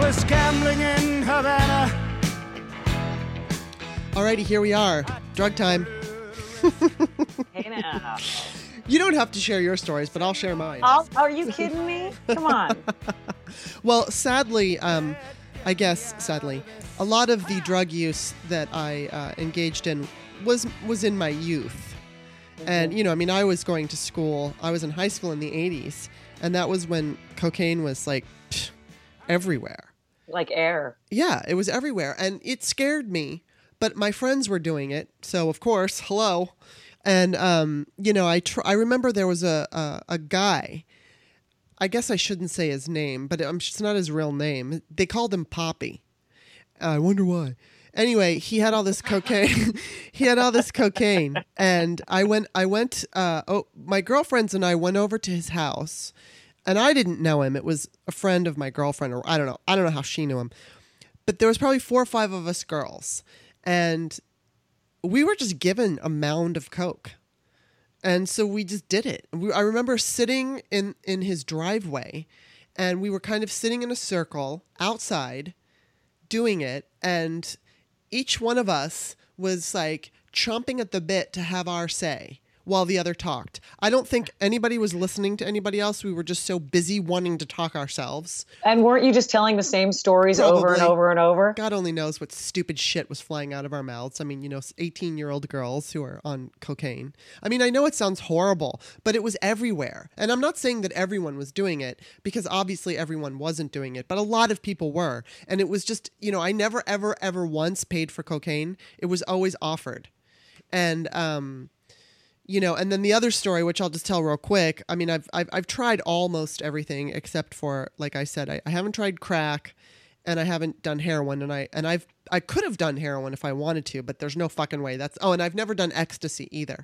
was gambling in Havana. Alrighty, here we are. Drug time. Hey now. You don't have to share your stories, but I'll share mine. Are you kidding me? Come on. Well, sadly, I guess sadly, a lot of the drug use that I engaged in was in my youth. And, you know, I mean, I was going to school. I was in high school in the 80s. And that was when cocaine was like everywhere. Like air. Yeah, it was everywhere. And it scared me. But my friends were doing it. So, of course, hello. And, you know, I remember there was a guy. I guess I shouldn't say his name, but it's not his real name. They called him Poppy. I wonder why. Anyway, he had all this cocaine. And my girlfriends and I went over to his house, and I didn't know him. It was a friend of my girlfriend, or I don't know. I don't know how she knew him. But there was probably 4 or 5 of us girls, and we were just given a mound of coke. And so we just did it. I remember sitting in his driveway, and we were kind of sitting in a circle outside doing it, and each one of us was like chomping at the bit to have our say while the other talked. I don't think anybody was listening to anybody else. We were just so busy wanting to talk ourselves. And weren't you just telling the same stories Probably. over and over and over? God only knows what stupid shit was flying out of our mouths. I mean, you know, 18-year-old girls who are on cocaine. I mean, I know it sounds horrible, but it was everywhere. And I'm not saying that everyone was doing it, because obviously everyone wasn't doing it, but a lot of people were. And it was just, you know, I never, ever, ever once paid for cocaine. It was always offered. And, you know, and then the other story, which I'll just tell real quick. I mean, I've tried almost everything except for, like I said, I haven't tried crack, and I haven't done heroin, and I could have done heroin if I wanted to, but there's no fucking way. And I've never done ecstasy either.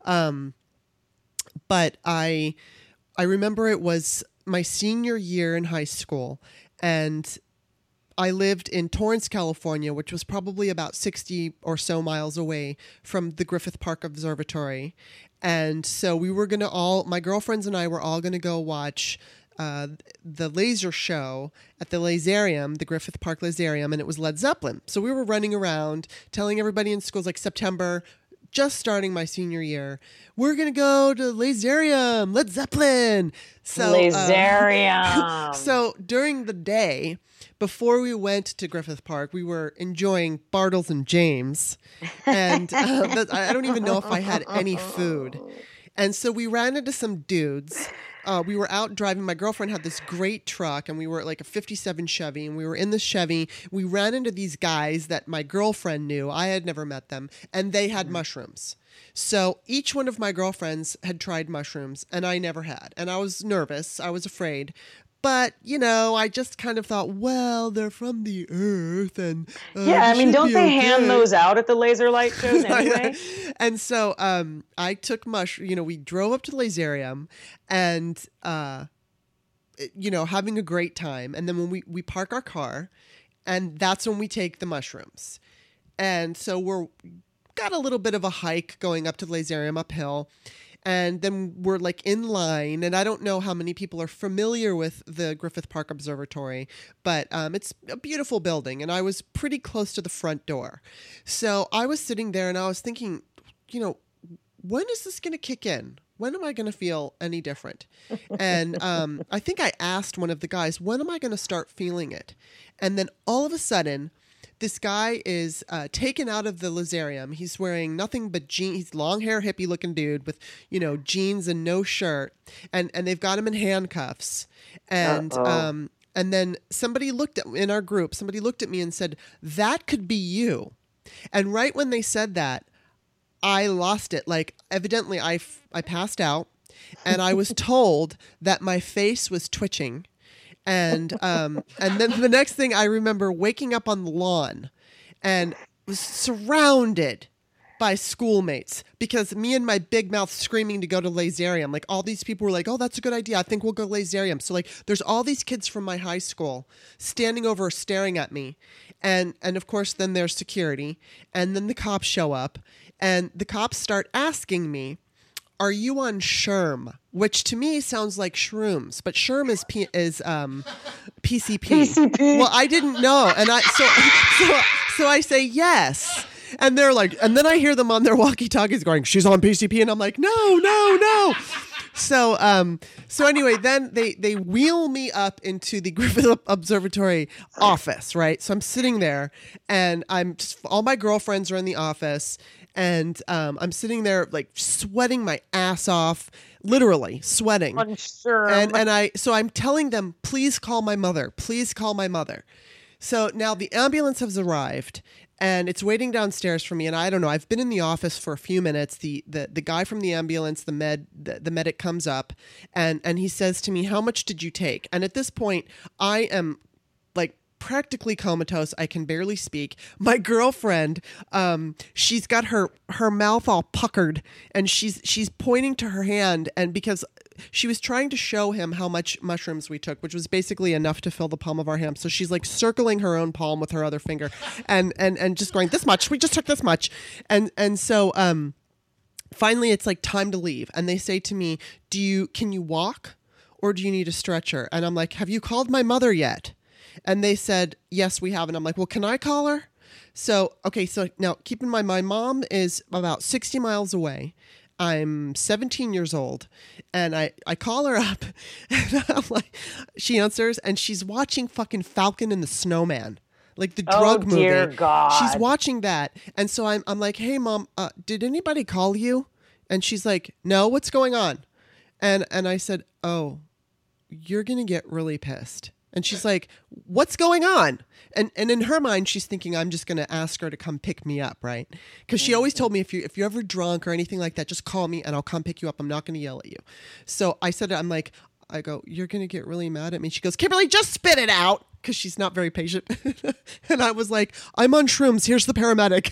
But I remember it was my senior year in high school, and I lived in Torrance, California, which was probably about 60 or so miles away from the Griffith Park Observatory. And so we were going to my girlfriends and I were all going to go watch the laser show at the Laserium, the Griffith Park Laserium, and it was Led Zeppelin. So we were running around telling everybody in schools, like September, just starting my senior year, we're going to go to Laserium, Led Zeppelin. So, Laserium. So during the day, before we went to Griffith Park, we were enjoying Bartles and James. And I don't even know if I had any food. And so we ran into some dudes. We were out driving. My girlfriend had this great truck, and we were like a 57 Chevy, and we were in the Chevy. We ran into these guys that my girlfriend knew. I had never met them, and they had mushrooms. So each one of my girlfriends had tried mushrooms, and I never had. And I was nervous. I was afraid. But, you know, I just kind of thought, well, they're from the earth, and yeah, I mean, don't they hand those out at the laser light shows anyway? And so I took we drove up to the Laserium, and, you know, having a great time. And then when we park our car, and that's when we take the mushrooms. And so got a little bit of a hike going up to the Laserium uphill. And then we're like in line, and I don't know how many people are familiar with the Griffith Park Observatory, but it's a beautiful building, and I was pretty close to the front door. So I was sitting there, and I was thinking, you know, when is this going to kick in? When am I going to feel any different? And I think I asked one of the guys, when am I going to start feeling it? And then all of a sudden, this guy is taken out of the Laserium. He's wearing nothing but jeans. He's long hair, hippie looking dude with, you know, jeans and no shirt. And they've got him in handcuffs. And then somebody in our group, somebody looked at me and said, that could be you. And right when they said that, I lost it. Like, evidently I passed out, and I was told that my face was twitching. And then the next thing I remember waking up on the lawn and was surrounded by schoolmates, because me and my big mouth screaming to go to Laserium. Like, all these people were like, oh, that's a good idea. I think we'll go to Laserium. So like, there's all these kids from my high school standing over, staring at me. And of course, then there's security. And then the cops show up, and the cops start asking me, are you on Sherm? Which to me sounds like shrooms, but Sherm is PCP. PCP. Well, I didn't know, and so I say yes. And they're like, and then I hear them on their walkie-talkies going, "She's on PCP," and I'm like, no. So anyway, then they wheel me up into the Griffith Observatory office, right? So I'm sitting there, and all my girlfriends are in the office, and I'm sitting there like sweating my ass off, literally sweating. I'm sure. And I'm telling them, please call my mother. Please call my mother. So now the ambulance has arrived, and it's waiting downstairs for me. And I don't know, I've been in the office for a few minutes. The guy from the ambulance, the medic comes up, and he says to me, "How much did you take?" And at this point, I am like practically comatose. I can barely speak. My girlfriend, she's got her mouth all puckered, and she's pointing to her hand, and because she was trying to show him how much mushrooms we took, which was basically enough to fill the palm of our hand. So she's like circling her own palm with her other finger and just going, "This much, we just took this much." And so finally it's like time to leave. And they say to me, can you walk or do you need a stretcher? And I'm like, "Have you called my mother yet?" And they said, "Yes, we have." And I'm like, "Well, can I call her?" So now keep in mind, my mom is about 60 miles away. I'm 17 years old, and I call her up, and I'm like, she answers, and she's watching fucking Falcon and the Snowman, like the drug movie. Oh, dear God. She's watching that, and so I'm like, "Hey, Mom, did anybody call you?" And she's like, "No, what's going on?" And I said, "Oh, you're gonna get really pissed." And she's like, "What's going on?" And in her mind, she's thinking I'm just going to ask her to come pick me up, right? Because she always told me, if you're ever drunk or anything like that, just call me and I'll come pick you up. I'm not going to yell at you. So I said, I go, "You're going to get really mad at me." She goes, "Kimberly, just spit it out." Because she's not very patient. And I was like, "I'm on shrooms. Here's the paramedic."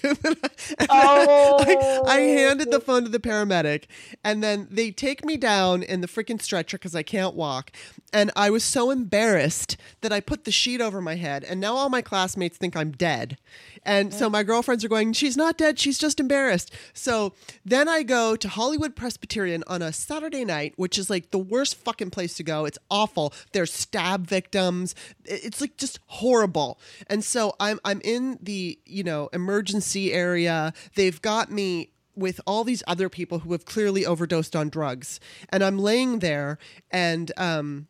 I handed the phone to the paramedic. And then they take me down in the freaking stretcher because I can't walk. And I was so embarrassed that I put the sheet over my head. And now all my classmates think I'm dead. And so my girlfriends are going, "She's not dead. She's just embarrassed." So then I go to Hollywood Presbyterian on a Saturday night, which is like the worst fucking place to go. It's awful. There's stab victims. It's like just horrible. And so I'm in the, emergency area. They've got me with all these other people who have clearly overdosed on drugs. And I'm laying there, and I'm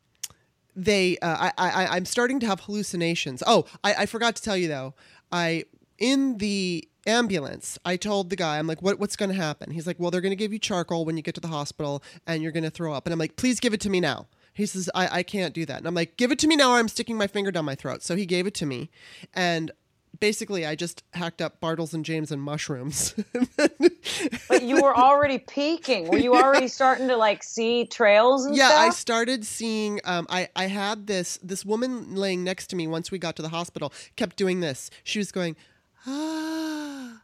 starting to have hallucinations. Oh, I forgot to tell you though. In the ambulance, I told the guy, I'm like, what's going to happen? He's like, "Well, they're going to give you charcoal when you get to the hospital and you're going to throw up." And I'm like, "Please give it to me now." He says, I can't do that. And I'm like, "Give it to me now or I'm sticking my finger down my throat." So he gave it to me. And basically I just hacked up Bartles and James and mushrooms. But you were already peaking. Were you already starting to like see trails and stuff? Yeah, I started seeing, I had this woman laying next to me once we got to the hospital, kept doing this. She was going, "Ah,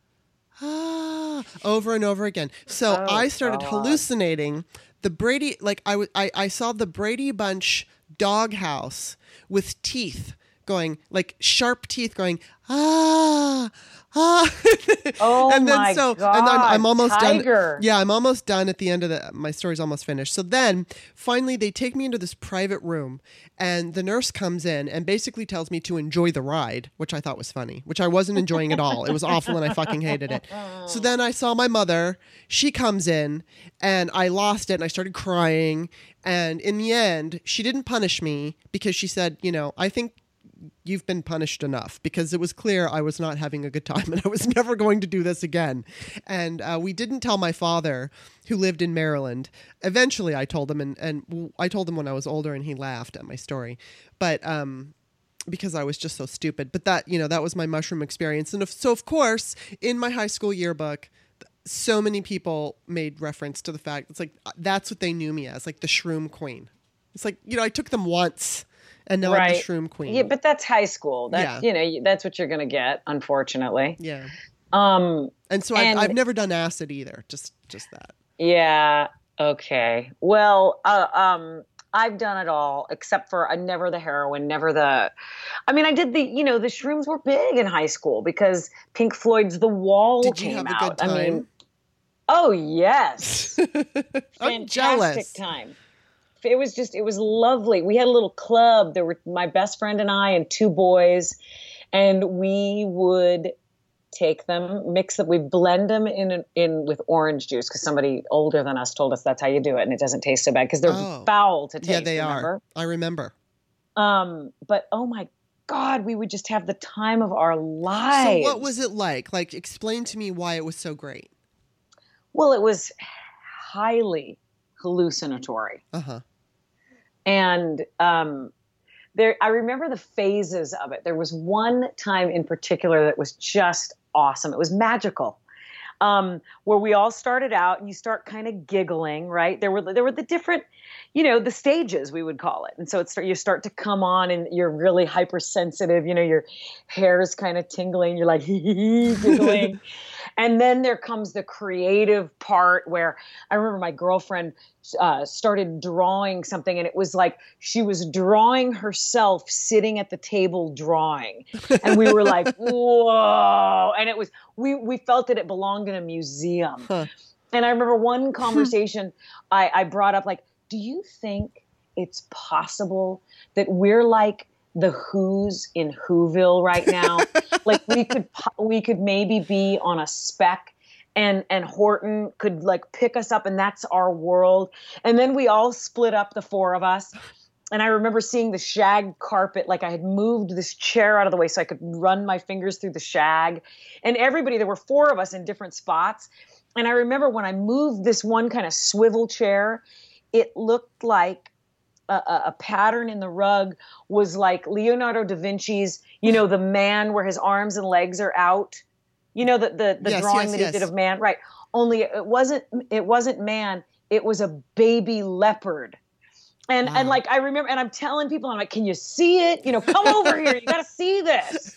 ah," over and over again. So I started hallucinating the Brady, like I saw the Brady Bunch doghouse with teeth going, like sharp teeth going, "Ah, ah." Oh, and then my God. And I'm almost Tiger. done. Yeah, I'm almost done at the end of my story's almost finished. So then finally they take me into this private room, and the nurse comes in and basically tells me to enjoy the ride, which I thought was funny, which I wasn't enjoying at all. It was awful and I fucking hated it. So then I saw my mother. She comes in and I lost it and I started crying. And in the end, she didn't punish me because she said, "I think you've been punished enough," because it was clear I was not having a good time and I was never going to do this again. And we didn't tell my father, who lived in Maryland. Eventually I told him, and I told him when I was older, and he laughed at my story. But because I was just so stupid. But that was my mushroom experience. And so of course, in my high school yearbook, so many people made reference to the fact, it's like, that's what they knew me as, like the shroom queen. It's like, I took them once. And now I'm the shroom queen. Yeah, but that's high school. That's that's what you're going to get, unfortunately. Yeah. And so I've never done acid either. Just that. Yeah. Okay. Well, I've done it all except for never the heroin, never the. I mean, I did the shrooms were big in high school because Pink Floyd's The Wall came out. Did you have a good time? I mean, Oh, yes. I'm Fantastic jealous. time. It was lovely. We had a little club. There were my best friend and I and two boys, and we would take them, mix them, we blend them in with orange juice because somebody older than us told us that's how you do it, and it doesn't taste so bad because they're foul to taste. Yeah, they remember? are. I remember. But oh my God, we would just have the time of our lives. So what was it like? Like, explain to me why it was so great. Well, it was highly hallucinatory. Uh-huh. And I remember the phases of it. There was one time in particular that was just awesome. It was magical. Where we all started out and you start kind of giggling, right? There were the different, the stages, we would call it. And so you start to come on and you're really hypersensitive, your hair is kind of tingling. You're like, giggling. And then there comes the creative part where I remember my girlfriend started drawing something, and it was like she was drawing herself sitting at the table drawing. And we were like, whoa. And it was, we felt that it belonged in a museum. Huh. And I remember one conversation I brought up, like, do you think it's possible that we're like the Who's in Whoville right now? Like we could maybe be on a speck and Horton could like pick us up and that's our world. And then we all split up, the four of us. And I remember seeing the shag carpet, like I had moved this chair out of the way so I could run my fingers through the shag. And there were four of us in different spots. And I remember when I moved this one kind of swivel chair, it looked like a pattern in the rug was like Leonardo da Vinci's, the man where his arms and legs are out, the yes, drawing that he did of man. Right. Only it wasn't man. It was a baby leopard. And, wow. and like, I remember, and I'm telling people, I'm like, can you see it? Come over here. You got to see this.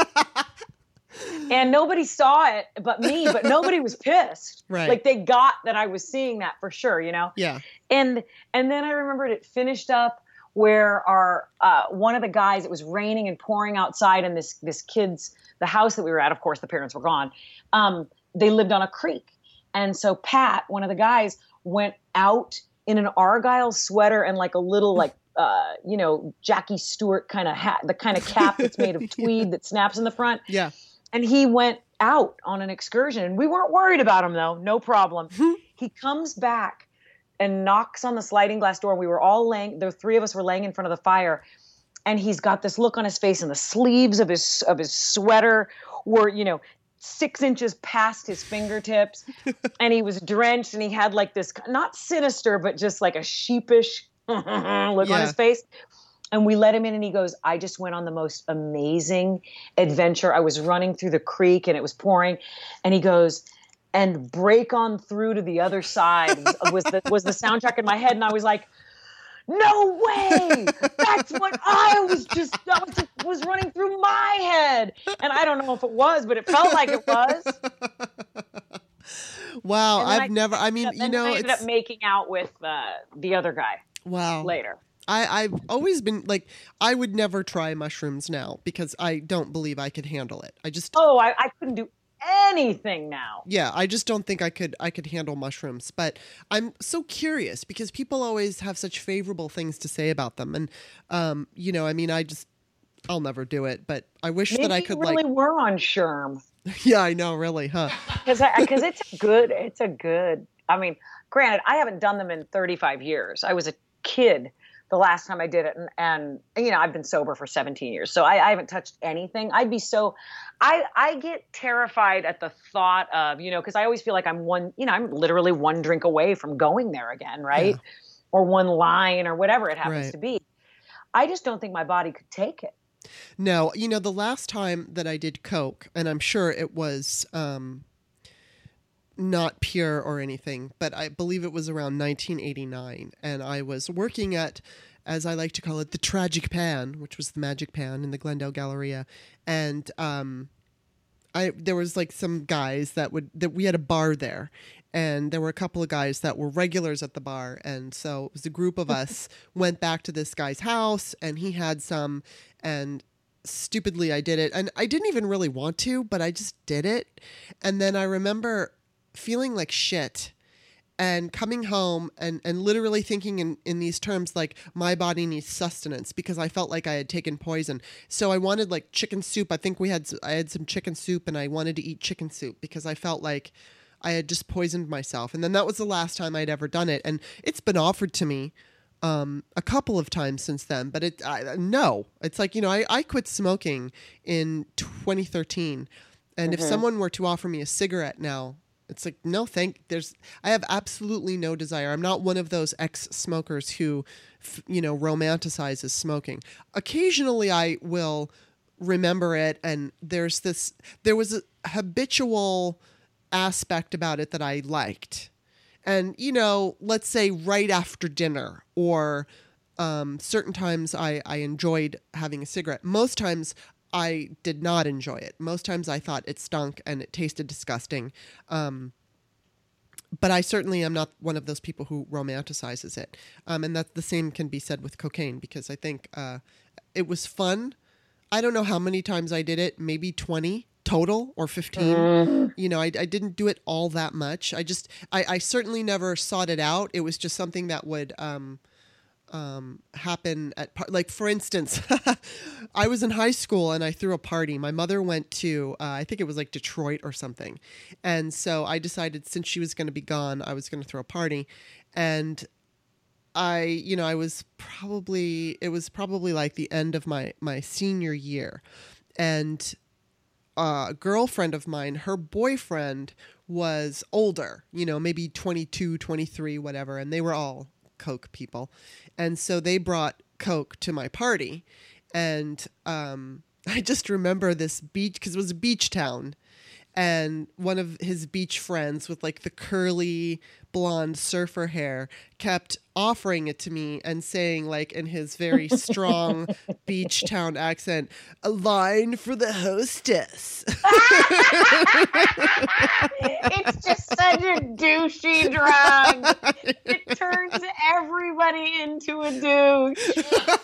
And nobody saw it but me, but nobody was pissed. Right. Like they got that I was seeing that for sure, Yeah. And then I remembered it finished up where our one of the guys, it was raining and pouring outside, and this the house that we were at, of course the parents were gone, they lived on a creek. And so Pat, one of the guys, went out in an Argyle sweater and like a little like Jackie Stewart kind of hat, the kind of cap that's made of tweed that snaps in the front. Yeah. And he went out on an excursion, and we weren't worried about him though. No problem. He comes back and knocks on the sliding glass door. We were all the three of us were laying in front of the fire, and he's got this look on his face, and the sleeves of his sweater were, 6 inches past his fingertips, and he was drenched, and he had like this, not sinister, but just like a sheepish look on his face. And we let him in, and he goes, I just went on the most amazing adventure. I was running through the creek and it was pouring. And he goes, and break on through to the other side was the soundtrack in my head. And I was like, no way. That's what was running through my head. And I don't know if it was, but it felt like it was. Wow. I ended up making out with the other guy. Wow. Later. I've always been like, I would never try mushrooms now because I don't believe I could handle it. I couldn't do anything now. Yeah, I just don't think I could handle mushrooms. But I'm so curious because people always have such favorable things to say about them. And, I'll never do it, but I wish that I could really were on Sherm. Yeah, I know, really, huh? Because it's a good, I mean, granted, I haven't done them in 35 years. I was a kid the last time I did it. And I've been sober for 17 years. So I haven't touched anything. I get terrified at the thought of, because I always feel like I'm literally one drink away from going there again. Right. Yeah. Or one line or whatever it happens to be. I just don't think my body could take it. No, the last time that I did Coke, and I'm sure it was, not pure or anything, but I believe it was around 1989, and I was working at, as I like to call it, the Tragic Pan, which was the Magic Pan in the Glendale Galleria, and there was like some guys that we had a bar there, and there were a couple of guys that were regulars at the bar, and so it was a group of us went back to this guy's house, and he had some, and stupidly I did it, and I didn't even really want to, but I just did it, and then I remember feeling like shit and coming home and literally thinking in these terms, like, my body needs sustenance because I felt like I had taken poison. So I wanted like chicken soup. I think I had some chicken soup and I wanted to eat chicken soup because I felt like I had just poisoned myself. And then that was the last time I'd ever done it. And it's been offered to me a couple of times since then, but no, it's like, I quit smoking in 2013. And if someone were to offer me a cigarette now, it's like, no, I have absolutely no desire. I'm not one of those ex-smokers who, romanticizes smoking. Occasionally I will remember it. And there was a habitual aspect about it that I liked. And, let's say right after dinner or certain times I enjoyed having a cigarette. Most times I did not enjoy it. Most times I thought it stunk and it tasted disgusting. But I certainly am not one of those people who romanticizes it. And that the same can be said with cocaine because I think it was fun. I don't know how many times I did it, maybe 20 total or 15. I didn't do it all that much. I certainly never sought it out. It was just something that would happen like, for instance, I was in high school and I threw a party. My mother went to, I think it was like Detroit or something. And so I decided since she was going to be gone, I was going to throw a party. And it was probably like the end of my senior year. And a girlfriend of mine, her boyfriend was older, maybe 22, 23, whatever. And they were all Coke people. And so they brought Coke to my party. And I just remember this beach, because it was a beach town. And one of his beach friends with like the curly blonde surfer hair kept offering it to me and saying, like, in his very strong beach town accent, "A line for the hostess." It's just such a douchey drug. It turns everybody into a douche.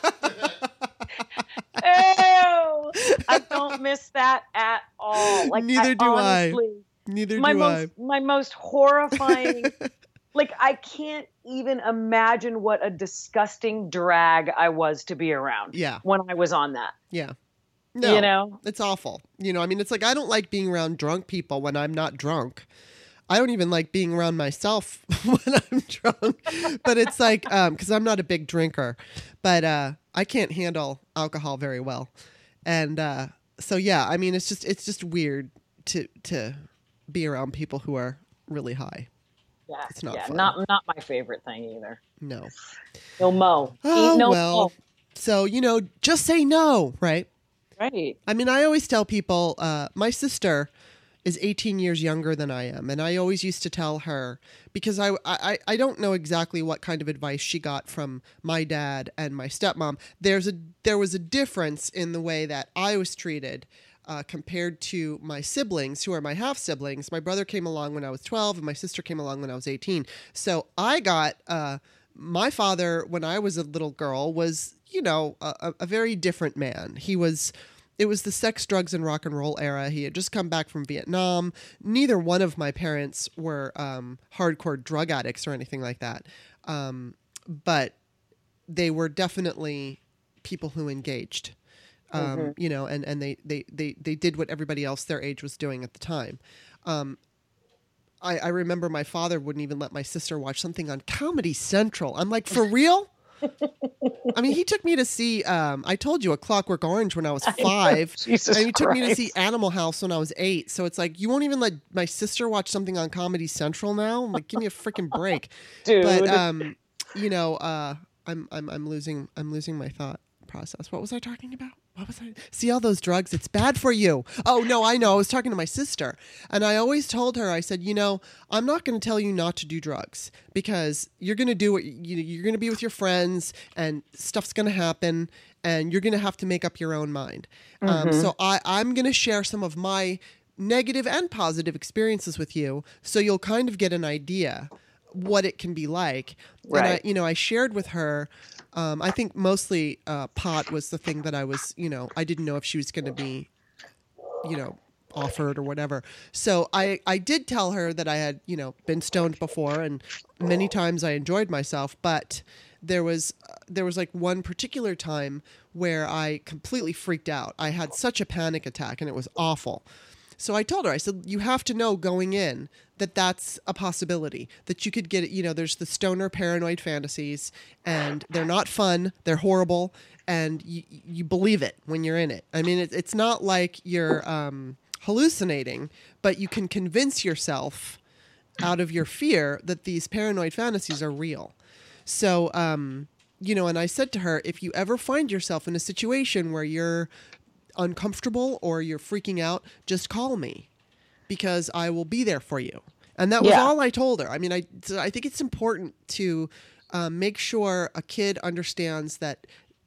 Ew. I don't miss that at all. Like, Neither do I. My most horrifying. Like, I can't even imagine what a disgusting drag I was to be around. Yeah. When I was on that. Yeah. No, it's awful. It's like, I don't like being around drunk people when I'm not drunk. I don't even like being around myself when I'm drunk. But it's like, because I'm not a big drinker, but I can't handle alcohol very well. And so, yeah, it's just weird to be around people who are really high. Yeah, it's not fun. Not my favorite thing either. No. No mo. Oh, Eat no well. mo. So, just say no, right? Right. I always tell people, my sister is 18 years younger than I am. And I always used to tell her, because I don't know exactly what kind of advice she got from my dad and my stepmom. There was a difference in the way that I was treated compared to my siblings, who are my half siblings. My brother came along when I was 12 and my sister came along when I was 18. So I got, my father, when I was a little girl, was, a very different man. It was the sex, drugs, and rock and roll era. He had just come back from Vietnam. Neither one of my parents were hardcore drug addicts or anything like that. But they were definitely people who engaged. And they did what everybody else their age was doing at the time. I remember my father wouldn't even let my sister watch something on Comedy Central. I'm like, for real? He took me to see, I told you, A Clockwork Orange when I was 5. Jesus and he took me to Christ. see Animal House when I was 8. So it's like, you won't even let my sister watch something on Comedy Central now? I'm like, give me a freaking break. Dude. But, I'm losing my thought process. What was I talking about? What was I? See, all those drugs, it's bad for you. Oh, no, I know. I was talking to my sister. And I always told her, I said, I'm not going to tell you not to do drugs because you're going to do what you're going to be with your friends and stuff's going to happen and you're going to have to make up your own mind. So I'm going to share some of my negative and positive experiences with you so you'll kind of get an idea what it can be like. Right. And I shared with her, I think mostly pot was the thing that I was, I didn't know if she was going to be, offered or whatever. So I did tell her that I had, been stoned before, and many times I enjoyed myself, but there was like one particular time where I completely freaked out. I had such a panic attack and it was awful. So I told her, I said, you have to know going in that that's a possibility, that you could get it. There's the stoner paranoid fantasies, and they're not fun. They're horrible. And you believe it when you're in it. I mean, it's not like you're hallucinating, but you can convince yourself out of your fear that these paranoid fantasies are real. So, and I said to her, if you ever find yourself in a situation where you're uncomfortable or you're freaking out, just call me because I will be there for you. And that was all I told her. I mean, I think it's important to make sure a kid understands that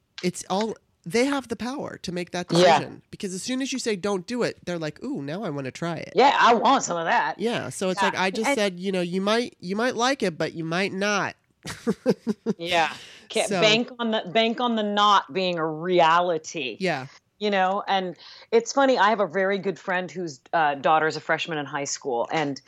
they have the power to make that decision, because as soon as you say don't do it, they're like, ooh, now I want to try it. Yeah, I want some of that. Yeah. So it's like I just said, you might like it, but you might not. Yeah. Bank on the not being a reality. Yeah. And it's funny. I have a very good friend whose daughter is a freshman in high school, and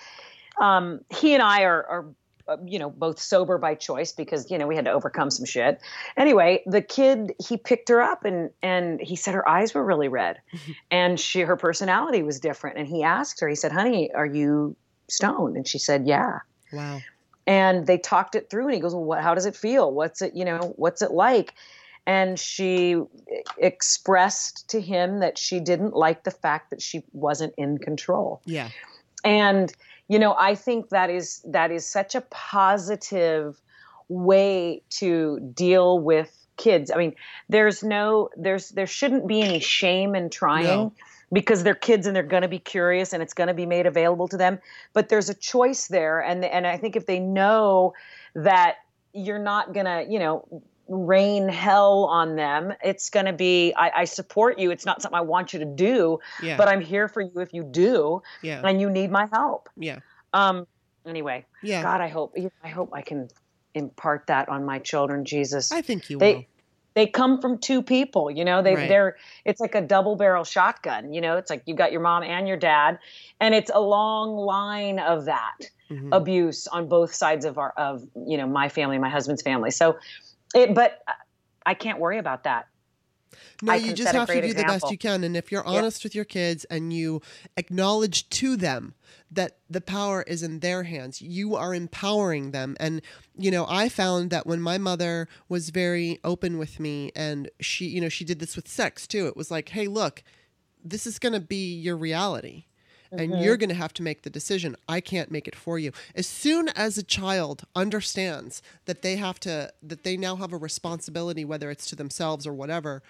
he and I are both sober by choice because, we had to overcome some shit. Anyway, the kid, he picked her up and he said her eyes were really red and her personality was different. And he asked her, he said, honey, are you stoned? And she said, yeah. Wow. And they talked it through and he goes, well, how does it feel? What's it like? And she expressed to him that she didn't like the fact that she wasn't in control. Yeah. And, I think that is such a positive way to deal with kids. I mean, there shouldn't be any shame in trying because they're kids and they're going to be curious and it's going to be made available to them. But there's a choice there. And I think if they know that you're not going to, rain hell on them, it's going to be, I support you. It's not something I want you to do, but I'm here for you if you do, and you need my help. Yeah. Anyway, yeah. God, I hope I can impart that on my children, Jesus. I think you will. They come from two people, they're, it's like a double barrel shotgun, it's like you got your mom and your dad, and it's a long line of that abuse on both sides of my family, my husband's family. So, but I can't worry about that. No, you just have to do the best you can. And if you're honest with your kids and you acknowledge to them that the power is in their hands, you are empowering them. And, I found that when my mother was very open with me, and she did this with sex too. It was like, hey, look, this is going to be your reality. And you're going to have to make the decision. I can't make it for you. As soon as a child understands that they now have a responsibility, whether it's to themselves or whatever,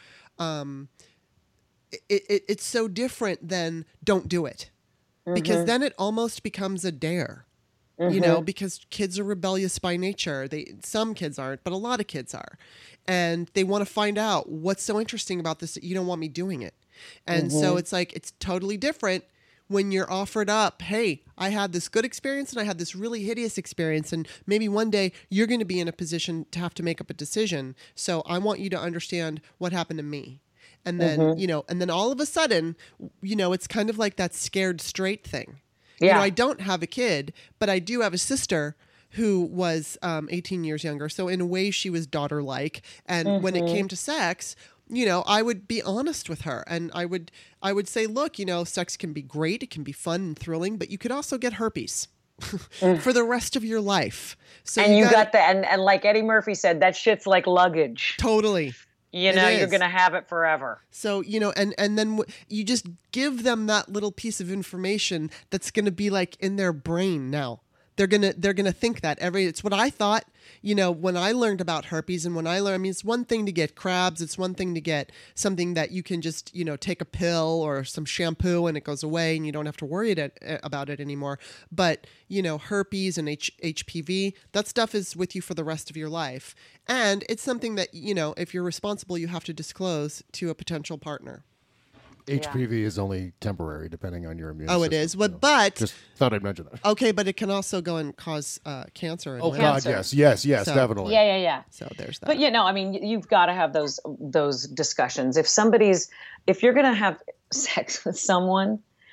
it's so different than don't do it. Because then it almost becomes a dare. Because kids are rebellious by nature. Some kids aren't, but a lot of kids are. And they want to find out what's so interesting about this that you don't want me doing it. And so it's like, it's totally different when you're offered up, hey, I had this good experience and I had this really hideous experience, and maybe one day you're going to be in a position to have to make up a decision. So I want you to understand what happened to me. And then, and then all of a sudden, it's kind of like that scared straight thing. Yeah. I don't have a kid, but I do have a sister who was 18 years younger. So in a way she was daughter-like. And when it came to sex, I would be honest with her, and I would say, look, sex can be great. It can be fun and thrilling, but you could also get herpes for the rest of your life. So and you got that. And like Eddie Murphy said, that shit's like luggage. Totally. You're going to have it forever. So, and then you just give them that little piece of information that's going to be like in their brain now. They're gonna think that it's what I thought, when I learned about herpes, and it's one thing to get crabs. It's one thing to get something that you can just, take a pill or some shampoo and it goes away and you don't have to worry about it anymore. But, herpes and HPV, that stuff is with you for the rest of your life. And it's something that, if you're responsible, you have to disclose to a potential partner. HPV is only temporary, depending on your immune system. Oh, it is. But just thought I'd mention that. Okay, but it can also go and cause cancer. Oh, God, yes, so, definitely. Yeah. So there's that. But you've got to have those discussions. If you're going to have sex with someone,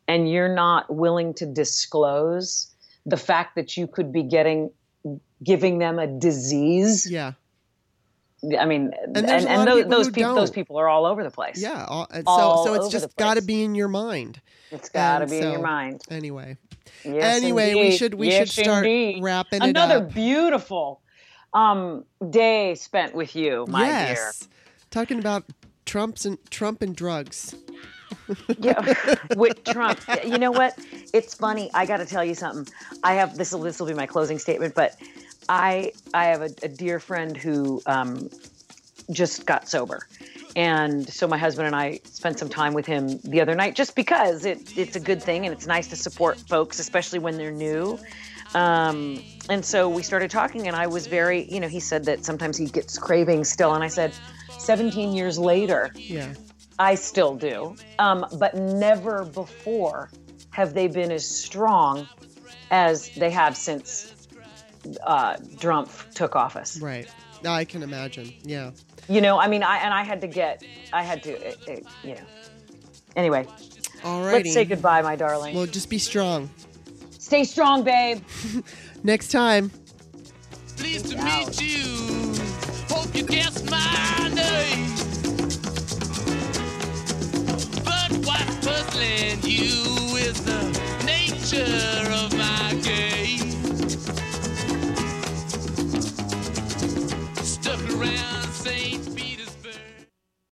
and you're not willing to disclose the fact that you could be giving them a disease. Yeah. I mean, and those people are all over the place. Yeah. So it's just got to be in your mind. It's got to be in your mind. Anyway. Yes, anyway, indeed. we should start wrapping it up. Another beautiful day spent with you, my dear. Talking about Trump and drugs. Yeah, with Trump. You know what? It's funny. I got to tell you something. I have this will be my closing statement, but I have a dear friend who just got sober. And so my husband and I spent some time with him the other night just because it's a good thing and it's nice to support folks, especially when they're new. And so we started talking and I was very, he said that sometimes he gets cravings still. And I said, 17 years later, I still do. But never before have they been as strong as they have since Trump took office. Right. I can imagine. Yeah. I had to, Anyway. All right. Let's say goodbye, my darling. Well, just be strong. Stay strong, babe. Next time. Pleased to meet you. Hope you guess my name. But what's puzzling you is the nature